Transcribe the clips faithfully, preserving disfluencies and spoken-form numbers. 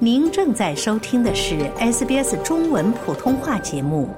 您正在收听的是 S B S 中文普通话节目。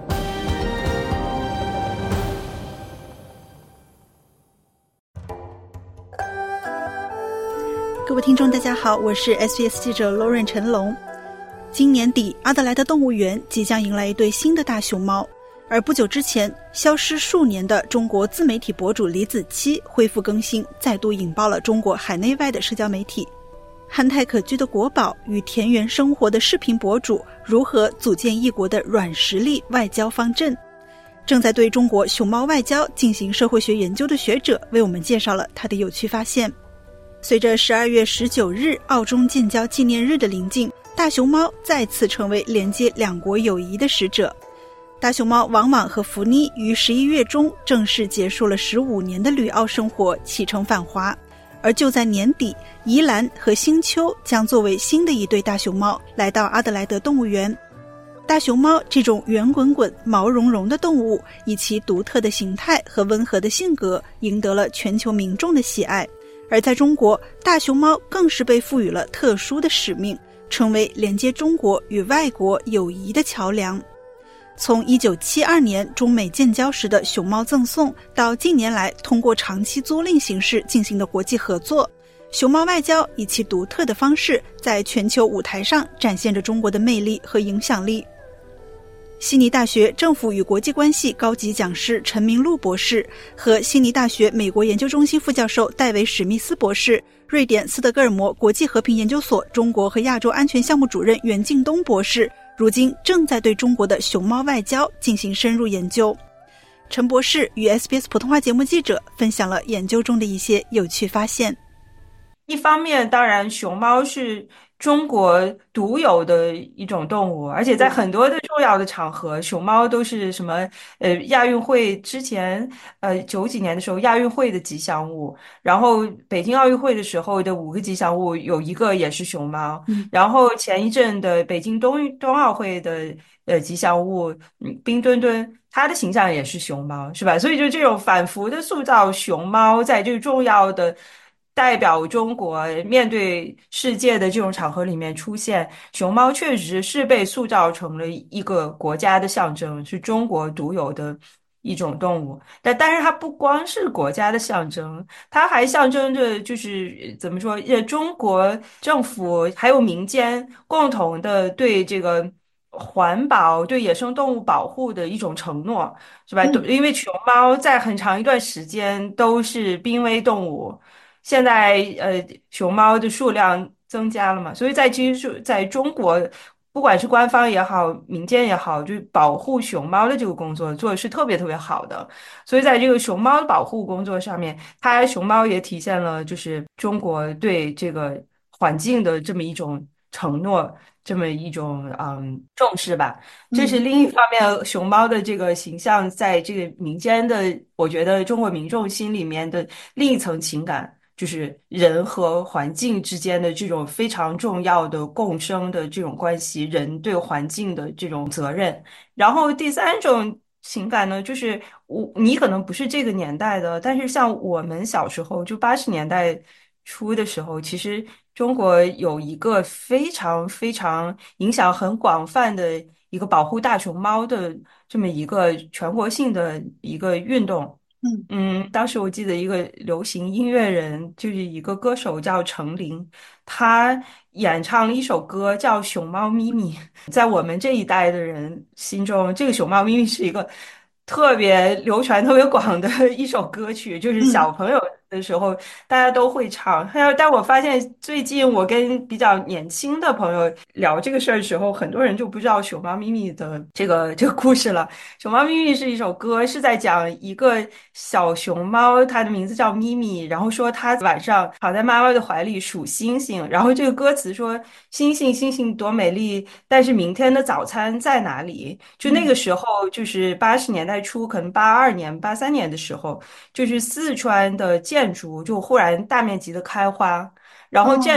各位听众大家好，我是 S B S 记者 Lauren 陈龙。今年底，阿德莱德动物园即将迎来一对新的大熊猫，而不久之前消失数年的中国自媒体博主李子柒恢复更新，再度引爆了中国海内外的社交媒体。憨态可掬的国宝与田园生活的视频博主如何组建一国的软实力外交方阵？正在对中国熊猫外交进行社会学研究的学者为我们介绍了他的有趣发现。随着十二月十九日澳中建交纪念日的临近，大熊猫再次成为连接两国友谊的使者。大熊猫王莽和福妮于十一月中正式结束了十五年的旅澳生活，启程返华。而就在年底，宜兰和星丘将作为新的一对大熊猫来到阿德莱德动物园。大熊猫这种圆滚滚毛茸茸的动物，以其独特的形态和温和的性格，赢得了全球民众的喜爱。而在中国，大熊猫更是被赋予了特殊的使命，成为连接中国与外国友谊的桥梁。从一九七二年中美建交时的熊猫赠送，到近年来通过长期租赁形式进行的国际合作，熊猫外交以其独特的方式在全球舞台上展现着中国的魅力和影响力。悉尼大学政府与国际关系高级讲师陈明路博士和悉尼大学美国研究中心副教授戴维·史密斯博士，瑞典斯德哥尔摩国际和平研究所中国和亚洲安全项目主任袁敬东博士，如今正在对中国的熊猫外交进行深入研究。陈博士与 S B S 普通话节目记者分享了研究中的一些有趣发现。 一方面，当然熊猫是中国独有的一种动物，而且在很多的重要的场合，熊猫都是什么呃亚运会之前呃九几年的时候亚运会的吉祥物，然后北京奥运会的时候的五个吉祥物有一个也是熊猫， 嗯、 然后前一阵的北京冬冬奥会的呃吉祥物嗯冰墩墩，它的形象也是熊猫，是吧？所以就这种反复的塑造熊猫在这个重要的代表中国面对世界的这种场合里面出现，熊猫确实是被塑造成了一个国家的象征，是中国独有的一种动物。但但是它不光是国家的象征，它还象征着就是怎么说，呃，中国政府还有民间共同的对这个环保、对野生动物保护的一种承诺，是吧？ 嗯、 因为熊猫在很长一段时间都是濒危动物。现在呃，熊猫的数量增加了嘛，所以在其实在中国，不管是官方也好，民间也好，就保护熊猫的这个工作做的是特别特别好的。所以在这个熊猫的保护工作上面，它熊猫也体现了就是中国对这个环境的这么一种承诺。这么一种嗯重视吧，这是另一方面，熊猫的这个形象在这个民间的，我觉得中国民众心里面的另一层情感。就是人和环境之间的这种非常重要的共生的这种关系，人对环境的这种责任。然后第三种情感呢，就是我你可能不是这个年代的，但是像我们小时候，就八十年代初的时候，其实中国有一个非常非常影响很广泛的一个保护大熊猫的这么一个全国性的一个运动。 嗯嗯，当时我记得一个流行音乐人，就是一个歌手叫程琳，他演唱了一首歌叫《熊猫咪咪》。在我们这一代的人心中，这个《熊猫咪咪》是一个特别流传特别广的一首歌曲，就是嗯小朋友的时候大家都会唱。但我发现最近我跟比较年轻的朋友聊这个事儿的时候，很多人就不知道熊猫咪咪的这个这个故事了。熊猫咪咪是一首歌，是在讲一个小熊猫，它的名字叫咪咪，然后说它晚上躺在妈妈的怀里数星星，然后这个歌词说星星星星多美丽，但是明天的早餐在哪里？就那个时候，就是八十年代初，可能八二年、八三年的时候，就是四川的建筑就忽然大面积的开花，然后建哦筑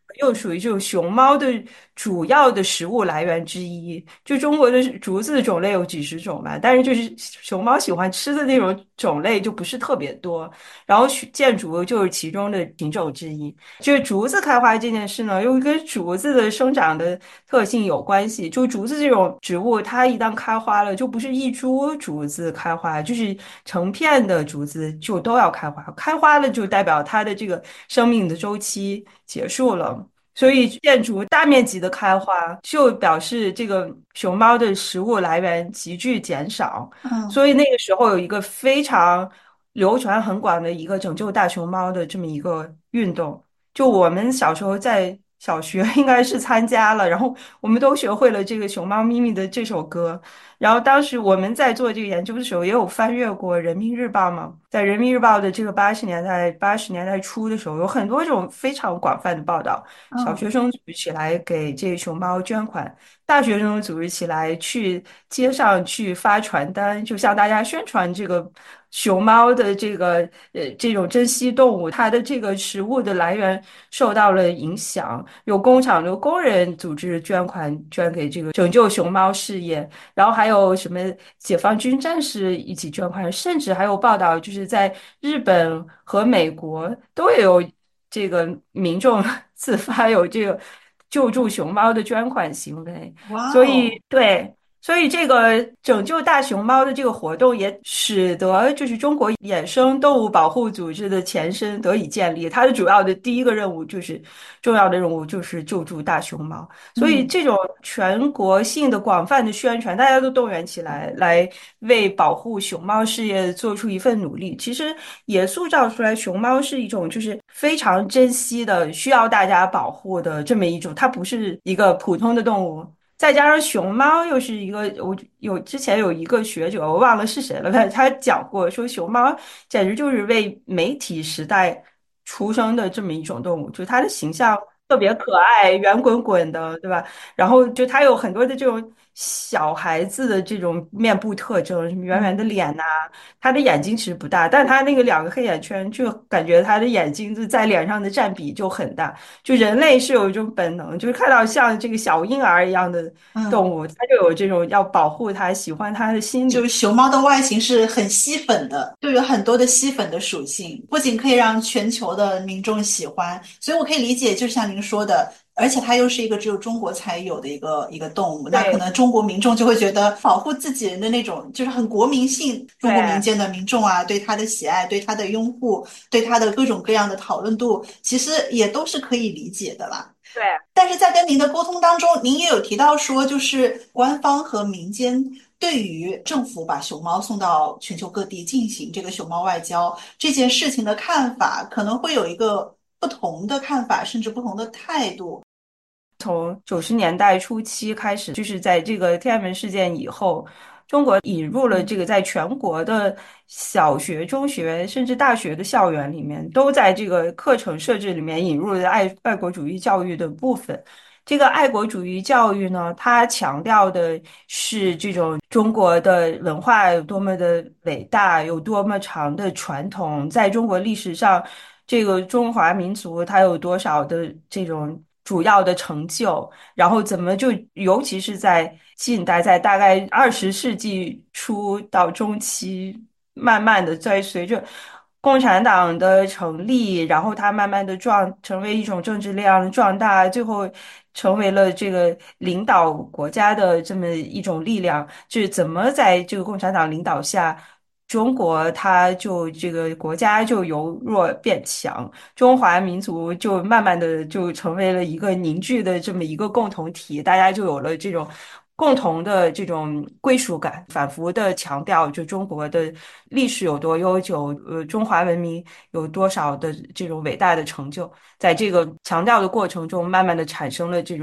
又属于这种熊猫的主要的食物来源之一。就中国的竹子种类有几十种嘛，但是就是熊猫喜欢吃的那种种类就不是特别多。然后箭竹就是其中的品种之一。就是竹子开花这件事呢，又跟竹子的生长的特性有关系。就竹子这种植物，它一旦开花了，就不是一株竹子开花，就是成片的竹子就都要开花。开花了就代表它的这个生命的周期结束了。所以建筑大面积的开花，就表示这个熊猫的食物来源急剧减少。 嗯。 所以那个时候有一个非常流传很广的一个拯救大熊猫的这么一个运动。就我们小时候在小学应该是参加了，然后我们都学会了这个熊猫咪咪的这首歌。然后当时我们在做这个研究的时候，也有翻阅过《人民日报》嘛，在《人民日报》的这个八十年代八十年代初的时候，有很多这种非常广泛的报道。小嗯。 学生组织起来给这熊猫捐款，大学生组织起来去街上去发传单，就向大家宣传这个熊猫的这个呃这种珍稀动物，它的这个食物的来源受到了影响。有工厂的工人组织捐款捐给这个拯救熊猫事业，然后还有什么解放军战士一起捐款，甚至还有报道，就是在日本和美国都有这个民众自发有这个救助熊猫的捐款行为。所以哇哦。 对。所以，这个拯救大熊猫的这个活动，也使得就是中国野生动物保护组织的前身得以建立。它的主要的第一个任务就是重要的任务就是救助大熊猫。所以， 嗯。 这种全国性的广泛的宣传，大家都动员起来，来为保护熊猫事业做出一份努力。其实也塑造出来，熊猫是一种就是非常珍惜的、需要大家保护的这么一种，它不是一个普通的动物。再加上熊猫又是一个，我有之前有一个学者，我忘了是谁了，他他讲过说熊猫简直就是为媒体时代出生的这么一种动物，就是它的形象特别可爱，圆滚滚的，对吧？然后就它有很多的这种小孩子的这种面部特征，什么圆圆的嗯。 脸呐、它的眼睛其实不大，但它那个两个黑眼圈，就感觉它的眼睛就在脸上的占比就很大。就人类是有一种本能，就是看到像这个小婴儿一样的动嗯。 物，它就有这种要保护它、喜欢它的心理。 就是熊猫的外形是很吸粉的，就有很多的吸粉的属性，不仅可以让全球的民众喜欢，所以我可以理解，就像您说的，而且它又是一个只有中国才有的一个一个动物，那可对能中国民众就会觉得保护自己人的那种，就是很国民性，中国民对间的民众啊，对它的喜爱，对它的拥护，对它的各种各样的讨论度，其实也都是可以理解的啦。 对。 但是在跟您的沟通当中，您也有提到说，就是官方和民间对于政府把熊猫送到全球各地进行这个熊猫外交这件事情的看法，可能会有一个不同的看法，甚至不同的态度。 从九十年代初期开始，就是在这个天安门事件以后，中国引入了这个在全国的小学、中学甚至大学的校园里面，都在这个课程设置里面引入了爱爱国主义教育的部分。这个爱国主义教育呢，它强调的是这种中国的文化有多么的伟大，有多么长的传统，在中国历史上，这个中华民族它有多少的这种主要的成就，然后怎么就尤其是在近代，在大概二十世纪初到中期，慢慢的在随着共产党的成立，然后它慢慢的壮成为一种政治力量的壮大，最后成为了这个领导国家的这么一种力量，就是怎么在这个共产党领导下。中国它就这个国家就由弱变强，中华民族就慢慢的就成为了一个凝聚的这么一个共同体，大家就有了这种共同的这种归属感，反复的强调就中国的历史有多悠久，呃，中华文明有多少的这种伟大的成就，在这个强调的过程中，慢慢的产生了这种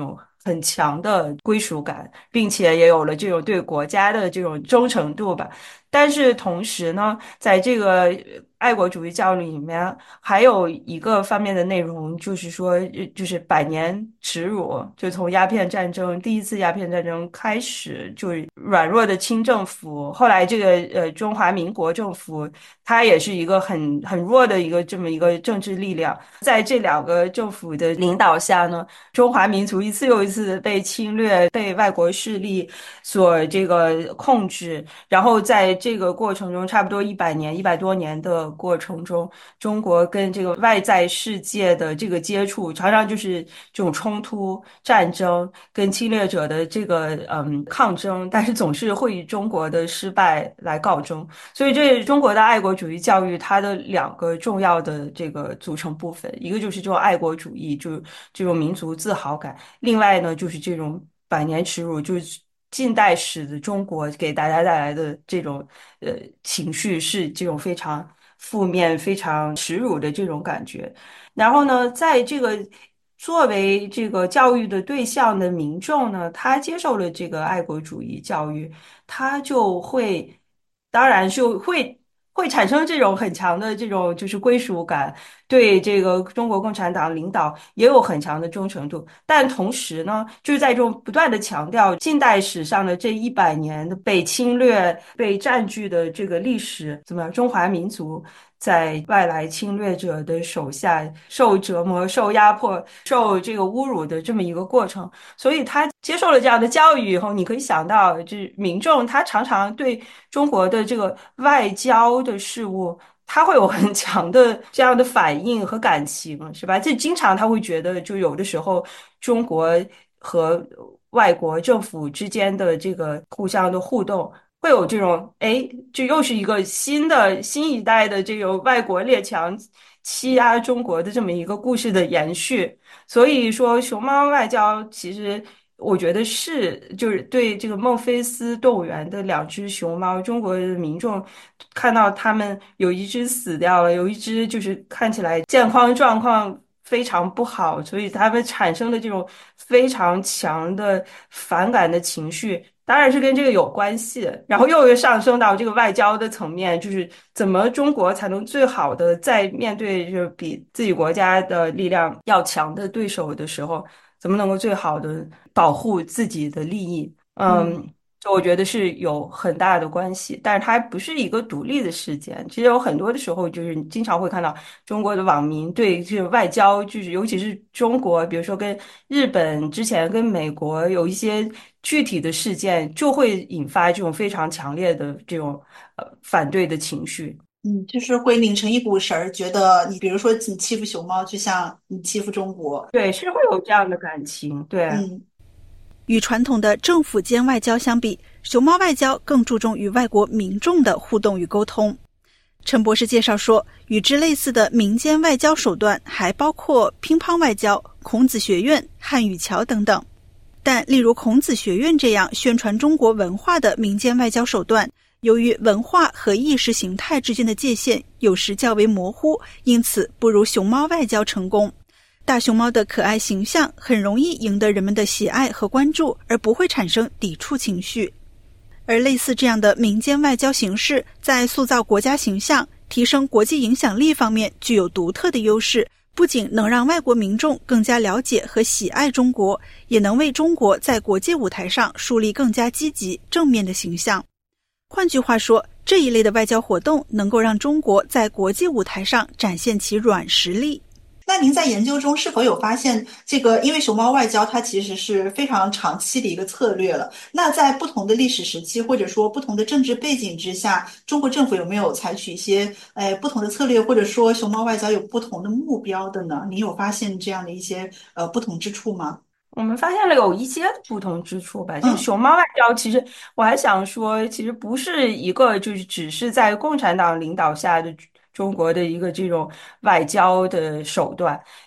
很强的归属感，并且也有了这种对国家的这种忠诚度吧。但是同时呢，在这个爱国主义教育里面，还有一个方面的内容，就是说，呃就是百年耻辱，就从鸦片战争第一次鸦片战争开始，就是软弱的清政府，后来这个呃中华民国政府，它也是一个很很弱的一个这么一个政治力量，在这两个政府的领导下呢，中华民族一次又一次的被侵略，被外国势力所这个控制。然后在这个过程中，差不多一百年、一百多年的过程中，中国跟这个外在世界的这个接触，常常就是这种冲突、战争，跟侵略者的这个嗯抗争，但是总是会以中国的失败来告终。所以，这中国的爱国主义教育，它的两个重要的这个组成部分，一个就是这种爱国主义，就是这种民族自豪感；另外呢，就是这种百年耻辱，就是近代史的中国给大家带来的这种呃情绪，是这种非常负面、非常耻辱的这种感觉。然后呢，在这个作为这个教育的对象的民众呢，他接受了这个爱国主义教育，他就会，当然就会会产生这种很强的这种就是归属感，对这个中国共产党领导也有很强的忠诚度。但同时呢，就是在这种不断的强调近代史上的这一百年的被侵略、被占据的这个历史，怎么中华民族在外来侵略者的手下受折磨、受压迫、受这个侮辱的这么一个过程。所以他接受了这样的教育以后，你可以想到，就是民众他常常对中国的这个外交的事物，他会有很强的这样的反应和感情，是吧？就经常他会觉得，就有的时候中国和外国政府之间的这个互相的互动。会有这种，哎，这又是一个新的新一代的这种外国列强欺压中国的这么一个故事的延续。所以说，熊猫外交其实我觉得是，就是对这个孟菲斯动物园的两只熊猫，中国的民众看到他们有一只死掉了，有一只就是看起来健康状况非常不好，所以他们产生的这种非常强的反感的情绪。当然是跟这个有关系，然后又上升到这个外交的层面，就是怎么中国才能最好的在面对就是比自己国家的力量要强的对手的时候，怎么能够最好的保护自己的利益？ 嗯。 嗯，就我觉得是有很大的关系，但是它不是一个独立的事件。其实有很多的时候，就是你经常会看到中国的网民对这个外交，就是尤其是中国，比如说跟日本之前跟美国有一些具体的事件，就会引发这种非常强烈的这种呃反对的情绪。 嗯，就是会拧成一股绳儿，觉得你比如说你欺负熊猫，就像你欺负中国。 对，是会有这样的感情，对。 嗯，与传统的政府间外交相比，熊猫外交更注重与外国民众的互动与沟通。陈博士介绍说，与之类似的民间外交手段还包括乒乓外交、孔子学院、汉语桥等等。但例如孔子学院这样宣传中国文化的民间外交手段，由于文化和意识形态之间的界限有时较为模糊，因此不如熊猫外交成功。大熊猫的可爱形象很容易赢得人们的喜爱和关注，而不会产生抵触情绪。而类似这样的民间外交形式，在塑造国家形象、提升国际影响力方面具有独特的优势，不仅能让外国民众更加了解和喜爱中国，也能为中国在国际舞台上树立更加积极、正面的形象。换句话说，这一类的外交活动能够让中国在国际舞台上展现其软实力。那您在研究中是否有发现，这个因为熊猫外交它其实是非常长期的一个策略了，那在不同的历史时期或者说不同的政治背景之下，中国政府有没有采取一些呃不同的策略，或者说熊猫外交有不同的目标的呢？您有发现这样的一些呃不同之处吗？ 我们发现了有一些不同之处吧，就是嗯熊猫外交，其实我还想说，其实不是一个就是只是在共产党领导下的中国的一个这种外交的手段，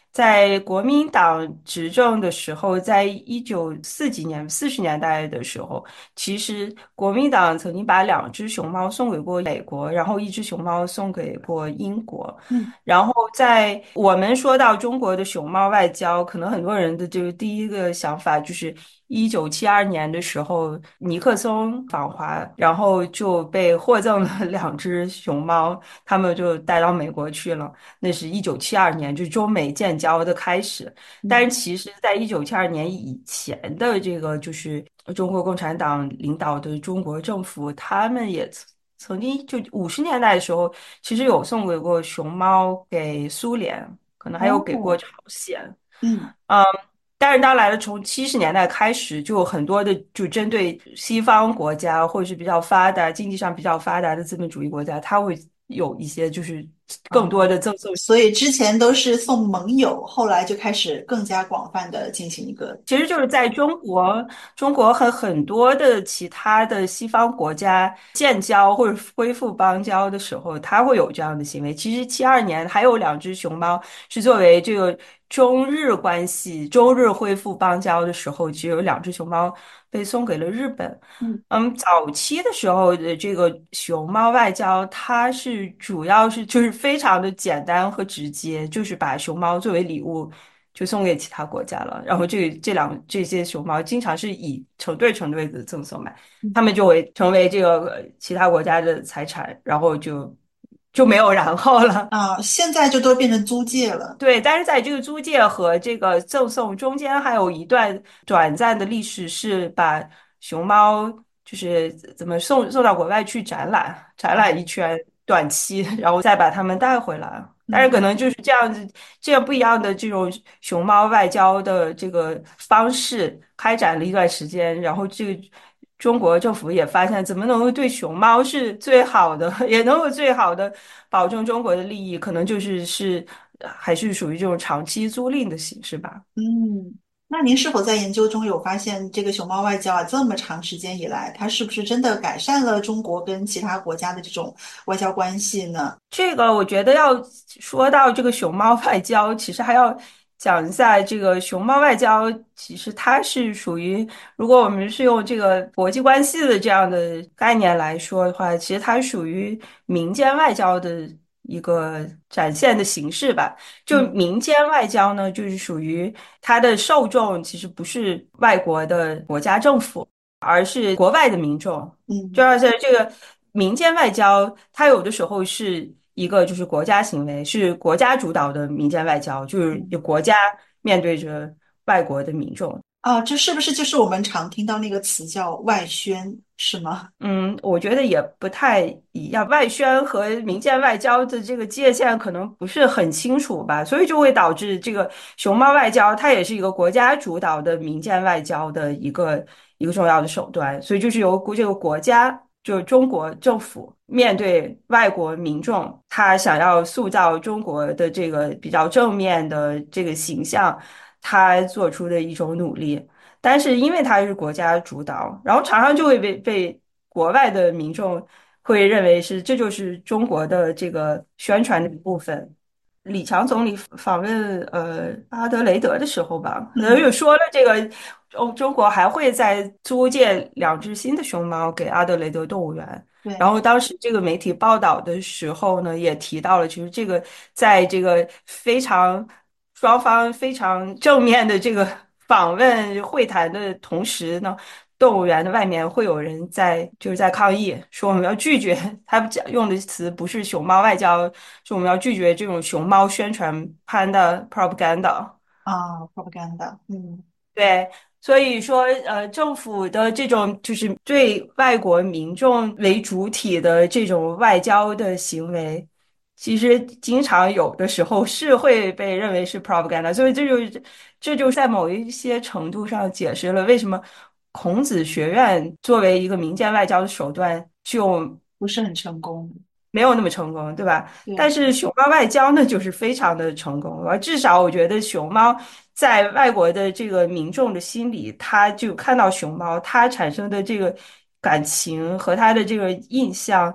在国民党执政的时候，在一九四几年、四十年代的时候，其实国民党曾经把两只熊猫送给过美国，然后一只熊猫送给过英国。 嗯， 然后在我们说到中国的熊猫外交，可能很多人的这个第一个想法就是一九七二年的时候，尼克松访华，然后就被获赠了两只熊猫，他们就带到美国去了。那是一九七二年，就是中美建交的开始。但是其实，在一九七二年以前的这个，就是中国共产党领导的中国政府，他们也曾曾经就五十年代的时候，其实有送给过熊猫给苏联，可能还有给过哦， 朝鲜。 嗯。 嗯，但是当然了，从七十年代开始，就有很多的就针对西方国家或者是比较发达、经济上比较发达的资本主义国家，它会有一些就是更多哦， 的赠送。 所以之前都是送盟友，后来就开始更加广泛的进行一个。 其实就是在中国，中国和很多的其他的西方国家建交或者恢复邦交的时候，它会有这样的行为。其实七二年还有两只熊猫是作为这个中日关系、中日恢复邦交的时候，其实有两只熊猫被送给了日本。 嗯嗯，早期的时候的这个熊猫外交，它是主要是就是非常的简单和直接，就是把熊猫作为礼物就送给其他国家了。然后这这两这些熊猫经常是以成对成对的赠送买， 嗯。 它们就会成为这个呃其他国家的财产，然后就就没有然后了。 啊，现在就都变成租界了。 对，但是在这个租界和这个赠送中间，还有一段短暂的历史，是把熊猫就是怎么送送到国外去展览，展览啊， 一圈，短期，然后再把它们带回来。但是可嗯能就是这样子，这样不一样的这种熊猫外交的这个方式开展了一段时间，然后这个中国政府也发现，怎么能够对熊猫是最好的，也能够最好的保证中国的利益，可能就是是还是属于这种长期租赁的形式吧。 嗯。那您是否在研究中有发现，这个熊猫外交啊，这么长时间以来，它是不是真的改善了中国跟其他国家的这种外交关系呢？ 这个我觉得要说到这个熊猫外交，其实还要讲一下这个熊猫外交，其实它是属于，如果我们是用这个国际关系的这样的概念来说的话，其实它属于民间外交的一个展现的形式吧。就嗯民间外交呢，就是属于它的受众其实不是外国的国家政府，而是国外的民众。就嗯要在这个民间外交，它有的时候是一个就是国家行为，是国家主导的民间外交，就是有嗯。 国家面对着外国的民众。 啊，这是不是就是我们常听到那个词叫外宣，是吗？ 嗯，我觉得也不太一样，外宣和民间外交的这个界限可能不是很清楚吧，所以就会导致这个熊猫外交它也是一个国家主导的民间外交的一个一个重要的手段，所以就是由这个国家，就是中国政府面对外国民众，他想要塑造中国的这个比较正面的这个形象，他做出的一种努力。但是因为它是国家主导，然后常常就会被被国外的民众会认为是这就是中国的这个宣传的一部分。李强总理访问呃阿德雷德的时候吧，呃嗯， 有说了这个中中国还会再租借两只新的熊猫给阿德雷德动物园。然对。 后当时这个媒体报道的时候呢，也提到了，其实这个在这个非常双方非常正面的这个访问会谈的同时呢，动物园的外面会有人在就是在抗议，说我们要拒绝，他们讲用的词不是熊猫外交，是我们要拒绝这种熊猫宣传 panda propaganda。 啊，propaganda，嗯对，所以说，呃，政府的这种就是对外国民众为主体的这种外交的行为，其实经常有的时候是会被认为是 propaganda，所以这就这就在某一些程度上解释了为什么孔子学院作为一个民间外交的手段就不是很成功。 没有那么成功，对吧？但对。 是熊猫外交呢，就是非常的成功。而至少我觉得熊猫在外国的这个民众的心里，他就看到熊猫，它产生的这个感情和他的这个印象，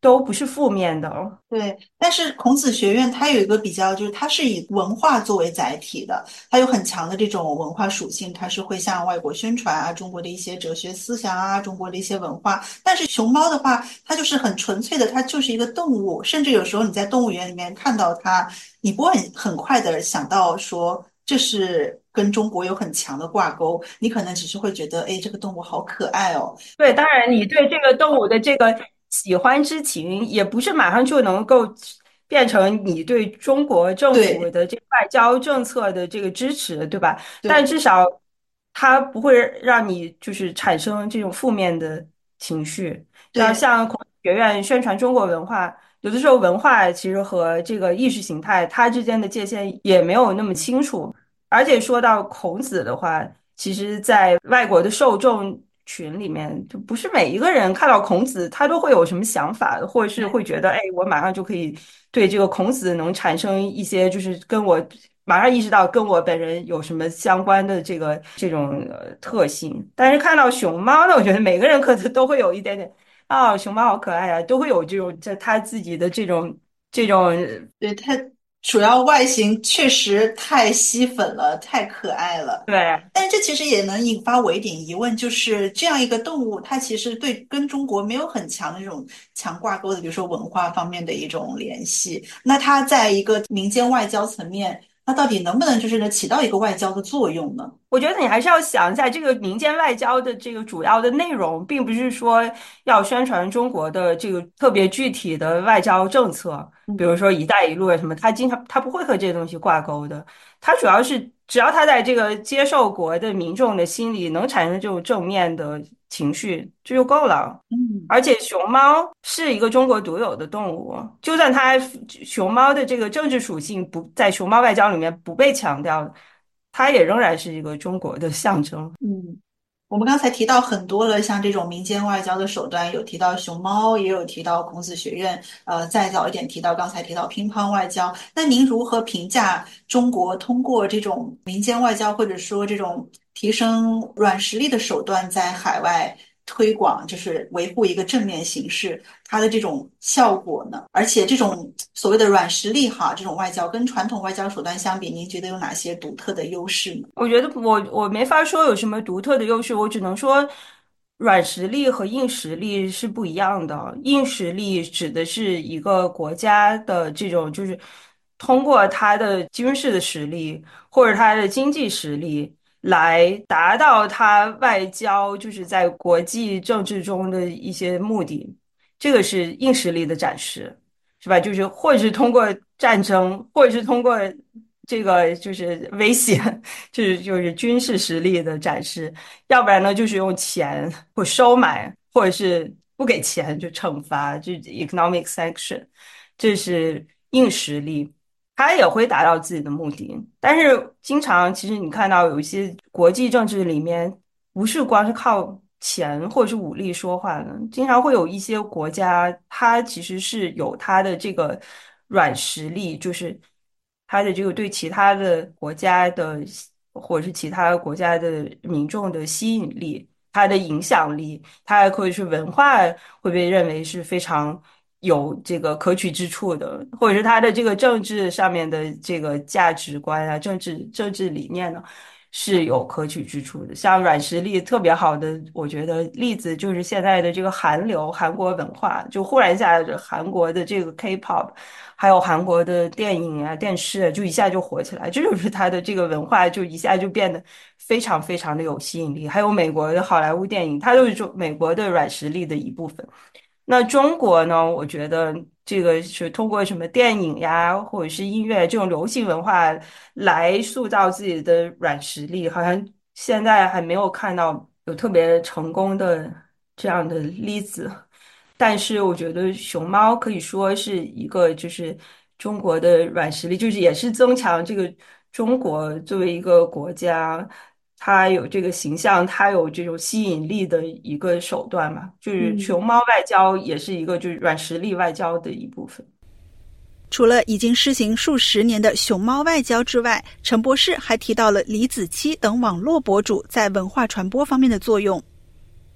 都不是负面的。 对，但是孔子学院它有一个比较，就是它是以文化作为载体的，它有很强的这种文化属性，它是会向外国宣传啊中国的一些哲学思想啊，中国的一些文化。但是熊猫的话，它就是很纯粹的，它就是一个动物，甚至有时候你在动物园里面看到它，你不会很很快的想到说这是跟中国有很强的挂钩，你可能只是会觉得，哎，这个动物好可爱哦。 对，当然你对这个动物的这个喜欢之情，也不是马上就能够变成你对中国政府对的这个外交政策的这个支持，对吧？但对至少它不会让你就是产生这种负面的情绪。要对像孔子学院宣传中国文化，有的时候文化其实和这个意识形态它之间的界限也没有那么清楚。而且说到孔子的话，其实，在外国的受众群里面，就不是每一个人看到孔子，他都会有什么想法，或者是会觉得，哎，我马上就可以对这个孔子能产生一些，就是跟我马上意识到跟我本人有什么相关的这个这种呃特性。但是看到熊猫呢，我觉得每个人可能都会有一点点，啊、熊猫好可爱啊，都会有这种在他自己的这种这种对，它主要外形确实太吸粉了，太可爱了。 对。 但这其实也能引发我一点疑问，就是这样一个动物，它其实对跟中国没有很强的这种强挂钩的，比如说文化方面的一种联系。那它在一个民间外交层面，它到底能不能就是能起到一个外交的作用呢？ 我觉得你还是要想一下，这个民间外交的这个主要的内容，并不是说要宣传中国的这个特别具体的外交政策，比如说“一带一路”啊什么，它经常它不会和这些东西挂钩的。它主要是只要它在这个接受国的民众的心里能产生这种正面的情绪，这就够了。 嗯而且熊猫是一个中国独有的动物，就算它熊猫的这个政治属性不在熊猫外交里面不被强调，它也仍然是一个中国的象征。 嗯。我们刚才提到很多了，像这种民间外交的手段，有提到熊猫，也有提到孔子学院，呃，再早一点提到刚才提到乒乓外交。那您如何评价中国通过这种民间外交，或者说这种提升软实力的手段，在海外推广，就是维护一个正面形势，它的这种效果呢？而且这种所谓的软实力哈，这种外交跟传统外交手段相比，您觉得有哪些独特的优势呢？ 我觉得我我没法说有什么独特的优势，我只能说软实力和硬实力是不一样的。硬实力指的是一个国家的这种，就是通过它的军事的实力或者它的经济实力来达到它外交，就是在国际政治中的一些目的，这个是硬实力的展示。是吧？就是或者是通过战争，或者是通过这个就是威胁，就是就是军事实力的展示，要不然呢就是用钱或收买，或者是不给钱就惩罚，就 economic sanction，这是硬实力。它也会达到自己的目的，但是经常其实你看到有一些国际政治里面，不是光是靠钱或者是武力说话的，经常会有一些国家，它其实是有它的这个软实力，就是它的这个对其他的国家的或者是其他国家的民众的吸引力，它的影响力，它还可以是文化会被认为是非常有这个可取之处的，或者是它的这个政治上面的这个价值观啊，政治政治理念呢。是有可取之处的。像软实力特别好的，我觉得例子就是现在的这个韩流，韩国文化，就忽然一下韩国的这个 K-pop，还有韩国的电影啊、电视啊，就一下就火起来，这就是它的这个文化就一下就变得非常非常的有吸引力。还有美国的好莱坞电影，它都是中美国的软实力的一部分。那中国呢？我觉得这个是通过什么电影呀，或者是音乐这种流行文化来塑造自己的软实力，好像现在还没有看到有特别成功的这样的例子。但是我觉得熊猫可以说是一个，就是中国的软实力，就是也是增强这个中国作为一个国家。它有这个形象，它有这种吸引力的一个手段嘛，就是嗯。 熊猫外交也是一个就是软实力外交的一部分。 除了已经施行数十年的熊猫外交之外，陈博士还提到了李子柒等网络博主在文化传播方面的作用。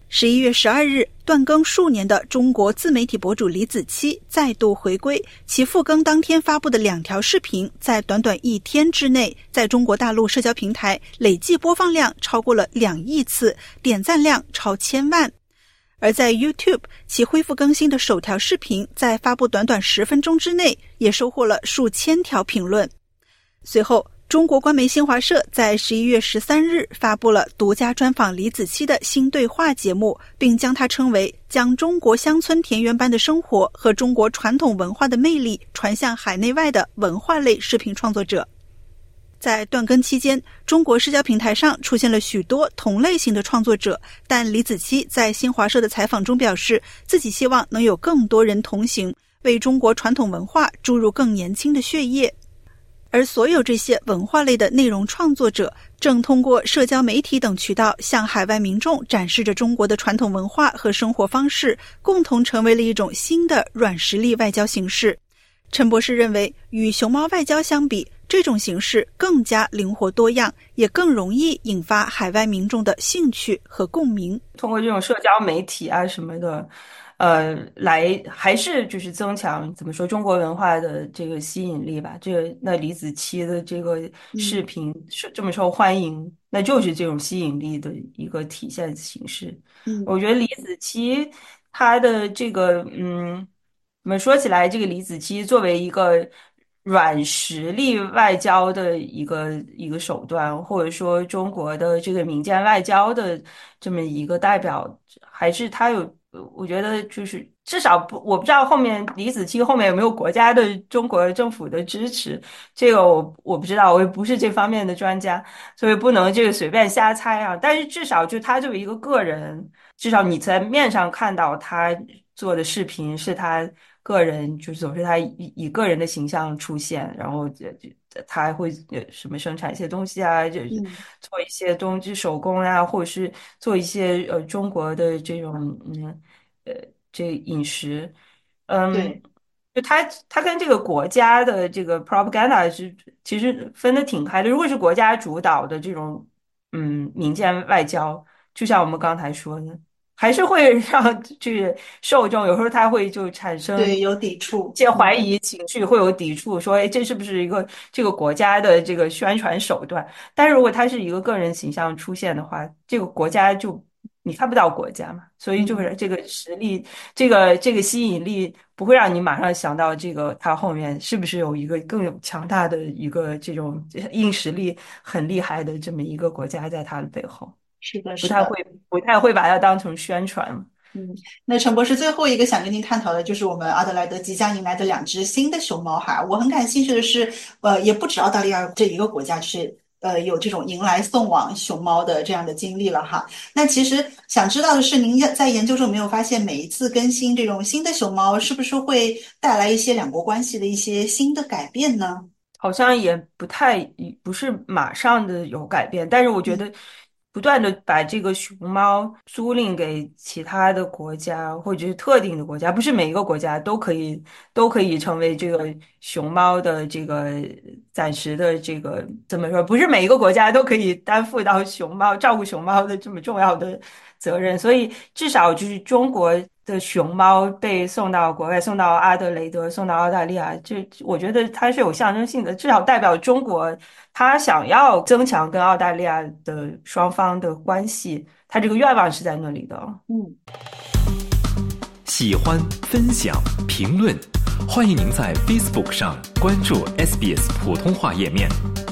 十一月十二日，断更数年的中国自媒体博主李子柒再度回归，其复更当天发布的两条视频，在短短一天之内，在中国大陆社交平台累计播放量超过了两亿次，点赞量超千万。而在 YouTube， 其恢复更新的首条视频在发布短短十分钟之内，也收获了数千条评论。随后，中国官媒新华社在十一月十三日发布了独家专访李子柒的新对话节目，并将它称为将中国乡村田园般的生活和中国传统文化的魅力传向海内外的文化类视频创作者。在断更期间，中国社交平台上出现了许多同类型的创作者，但李子柒在新华社的采访中表示，自己希望能有更多人同行，为中国传统文化注入更年轻的血液。而所有这些文化类的内容创作者正通过社交媒体等渠道向海外民众展示着中国的传统文化和生活方式，共同成为了一种新的软实力外交形式。陈博士认为，与熊猫外交相比，这种形式更加灵活多样，也更容易引发海外民众的兴趣和共鸣。 通过这种社交媒体啊什么的呃，来还是就是增强怎么说中国文化的这个吸引力吧。这个那李子柒的这个视频是这么受欢迎，嗯，那就是这种吸引力的一个体现形式。 嗯， 我觉得李子柒他的这个嗯，我们说起来，这个李子柒作为一个软实力外交的一个一个手段，或者说中国的这个民间外交的这么一个代表，还是他有。我觉得就是至少不，我不知道后面李子柒后面有没有国家的中国政府的支持，这个我我不知道，我也不是这方面的专家，所以不能这个随便瞎猜啊。但是至少就他作为一个个人，至少你在面上看到他做的视频是他个人，就是总是他以以个人的形象出现，然后他还会什么生产一些东西啊，就做一些东西手工啊，或者是做一些呃中国的这种嗯呃这饮食，嗯， 对， 就他他跟这个国家的这个 propaganda 是其实分得挺开的。如果是国家主导的这种嗯民间外交，就像我们刚才说的，还是会让这个受众有时候他会就产生对有抵触， 一些怀疑情绪，会有抵触，说哎，这是不是一个这个国家的这个宣传手段？但是如果他是一个个人形象出现的话，这个国家就你看不到国家嘛，所以就是这个实力，这个这个吸引力不会让你马上想到这个他后面是不是有一个更有强大的一个这种硬实力很厉害的这么一个国家在他的背后。 是的， 不太会不太会把它当成宣传。 嗯，那陈博士最后一个想跟您探讨的就是我们阿德莱德即将迎来的两只新的熊猫哈。我很感兴趣的是，呃，也不止澳大利亚这一个国家，就是呃有这种迎来送往熊猫的这样的经历了哈。那其实想知道的是，您在研究中没有发现每一次更新这种新的熊猫，是不是会带来一些两国关系的一些新的改变呢？ 好像也不太不是马上的有改变，但是我觉得。不断的把这个熊猫租赁给其他的国家或者是特定的国家，不是每一个国家都可以都可以成为这个熊猫的这个暂时的这个怎么说？不是每一个国家都可以担负到熊猫照顾熊猫的这么重要的责任，所以至少就是中国的熊猫被送到国外，送到阿德雷德，送到澳大利亚，这我觉得它是有象征性的，至少代表中国他想要增强跟澳大利亚的双方的关系，他这个愿望是在那里的。 嗯， 喜欢、分享、评论，欢迎您在 Facebook 上关注 S B S 普通话页面。